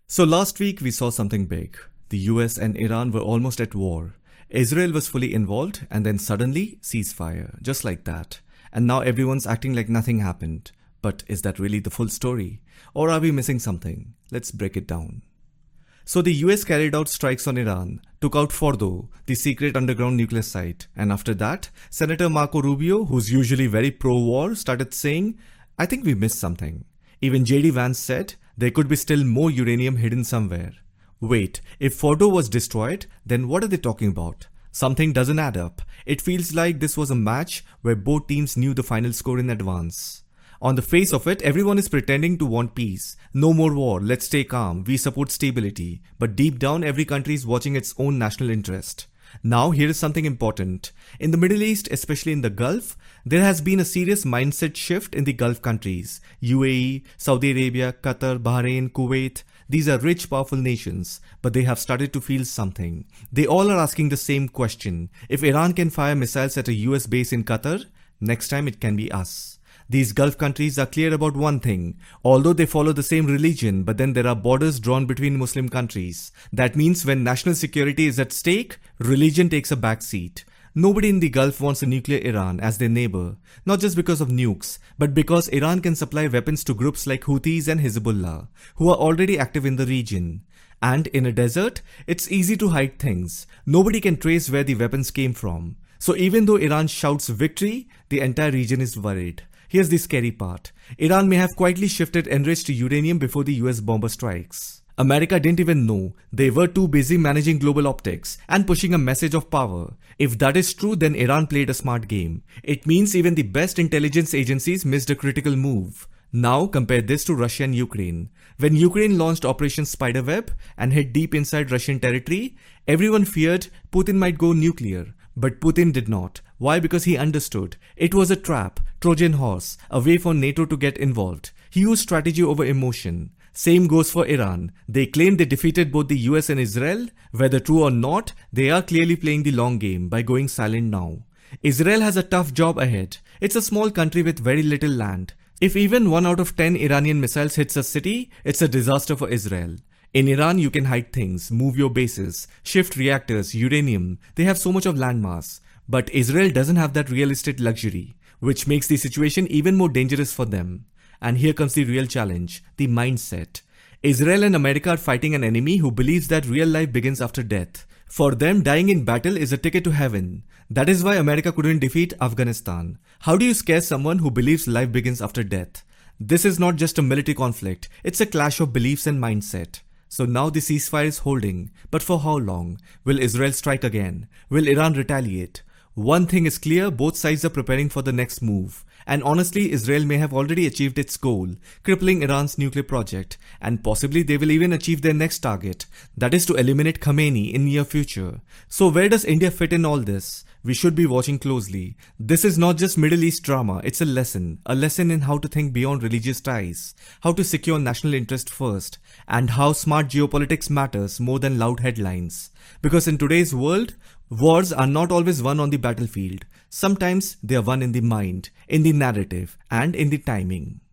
So last week we saw something big. The US and Iran were almost at war. Israel was fully involved and then suddenly ceasefire, just like that. And now everyone's acting like nothing happened. But is that really the full story? Or are we missing something? Let's break it down. So the US carried out strikes on Iran, took out Fordo, the secret underground nuclear site, and after that, Senator Marco Rubio, who's usually very pro-war, started saying, I think we missed something. Even JD Vance said, there could be still more uranium hidden somewhere. Wait, if Fordo was destroyed, then what are they talking about? Something doesn't add up. It feels like this was a match where both teams knew the final score in advance. On the face of it, everyone is pretending to want peace. No more war, let's stay calm, we support stability. But deep down, every country is watching its own national interest. Now, here is something important. In the Middle East, especially in the Gulf, there has been a serious mindset shift in the Gulf countries. UAE, Saudi Arabia, Qatar, Bahrain, Kuwait. These are rich, powerful nations, but they have started to feel something. They all are asking the same question. If Iran can fire missiles at a US base in Qatar, next time it can be us. These Gulf countries are clear about one thing. Although they follow the same religion, but then there are borders drawn between Muslim countries. That means when national security is at stake, religion takes a back seat. Nobody in the Gulf wants a nuclear Iran as their neighbor, not just because of nukes, but because Iran can supply weapons to groups like Houthis and Hezbollah, who are already active in the region. And in a desert, it's easy to hide things. Nobody can trace where the weapons came from. So even though Iran shouts victory, the entire region is worried. Here's the scary part. Iran may have quietly shifted enriched uranium before the US bomber strikes. America didn't even know. They were too busy managing global optics and pushing a message of power. If that is true, then Iran played a smart game. It means even the best intelligence agencies missed a critical move. Now compare this to Russia and Ukraine. When Ukraine launched Operation Spiderweb and hit deep inside Russian territory, everyone feared Putin might go nuclear. But Putin did not. Why? Because he understood. It was a trap, Trojan horse, a way for NATO to get involved. He used strategy over emotion. Same goes for Iran. They claim they defeated both the US and Israel. Whether true or not, they are clearly playing the long game by going silent now. Israel has a tough job ahead. It's a small country with very little land. If even 1 out of 10 Iranian missiles hits a city, it's a disaster for Israel. In Iran, you can hide things, move your bases, shift reactors, uranium. They have so much of landmass. But Israel doesn't have that real estate luxury, which makes the situation even more dangerous for them. And here comes the real challenge, the mindset. Israel and America are fighting an enemy who believes that real life begins after death. For them, dying in battle is a ticket to heaven. That is why America couldn't defeat Afghanistan. How do you scare someone who believes life begins after death? This is not just a military conflict, it's a clash of beliefs and mindset. So now the ceasefire is holding, but for how long? Will Israel strike again? Will Iran retaliate? One thing is clear, both sides are preparing for the next move. And honestly, Israel may have already achieved its goal, crippling Iran's nuclear project, and possibly they will even achieve their next target, that is to eliminate Khamenei in near future. So where does India fit in all this? We should be watching closely. This is not just Middle East drama, it's a lesson in how to think beyond religious ties, how to secure national interest first, and how smart geopolitics matters more than loud headlines. Because in today's world, wars are not always won on the battlefield. Sometimes they are won in the mind, in the narrative, and in the timing.